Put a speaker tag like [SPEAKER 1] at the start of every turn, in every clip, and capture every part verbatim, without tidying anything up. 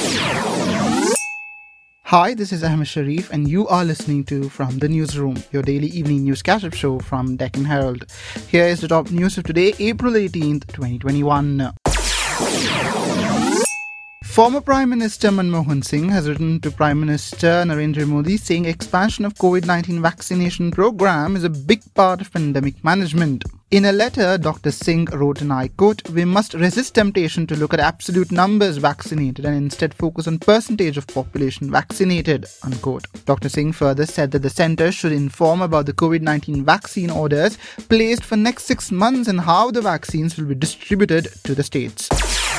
[SPEAKER 1] Hi, this is Ahmed Sharif and you are listening to From the Newsroom, your daily evening news catch-up show from Deccan Herald. Here is the top news of today, April eighteenth, twenty twenty-one. Former Prime Minister Manmohan Singh has written to Prime Minister Narendra Modi saying expansion of COVID nineteen vaccination program is a big part of pandemic management. In a letter, Doctor Singh wrote, and I quote, "We must resist temptation to look at absolute numbers vaccinated and instead focus on percentage of population vaccinated," unquote. Doctor Singh further said that the centre should inform about the COVID nineteen vaccine orders placed for next six months and how the vaccines will be distributed to the states.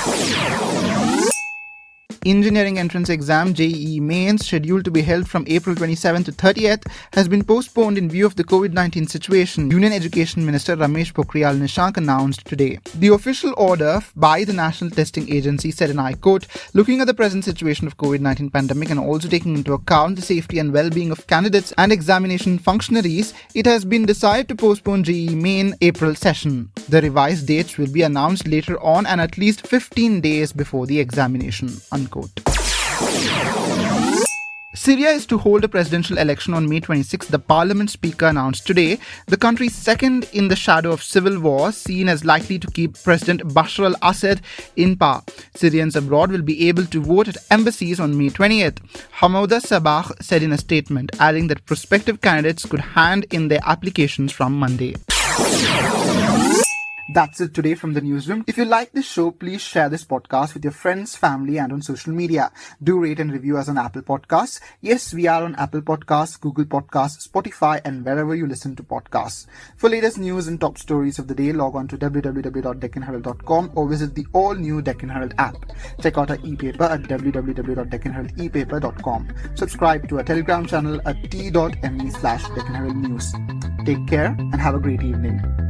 [SPEAKER 1] Engineering entrance exam J E E Mains, scheduled to be held from April twenty-seventh to thirtieth, has been postponed in view of the COVID nineteen situation, Union Education Minister Ramesh Pokhriyal Nishank announced today. The official order by the National Testing Agency said, and I quote, "Looking at the present situation of COVID nineteen pandemic and also taking into account the safety and well-being of candidates and examination functionaries, it has been decided to postpone J E E Main April session. The revised dates will be announced later on and at least fifteen days before the examination," unquote. Syria is to hold a presidential election on May twenty-sixth, the parliament speaker announced today. The country's second in the shadow of civil war, seen as likely to keep President Bashar al-Assad in power. Syrians abroad will be able to vote at embassies on May twentieth. Hamouda Sabah said in a statement, adding that prospective candidates could hand in their applications from Monday. That's it today from the newsroom. If you like this show, please share this podcast with your friends, family, and on social media. Do rate and review us on Apple Podcasts. Yes, we are on Apple Podcasts, Google Podcasts, Spotify, and wherever you listen to podcasts. For latest news and top stories of the day, log on to w w w dot deccan herald dot com or visit the all-new Deccan Herald app. Check out our e-paper at w w w dot deccan herald e paper dot com. Subscribe to our Telegram channel at t.me slash Deccan Herald News. Take care and have a great evening.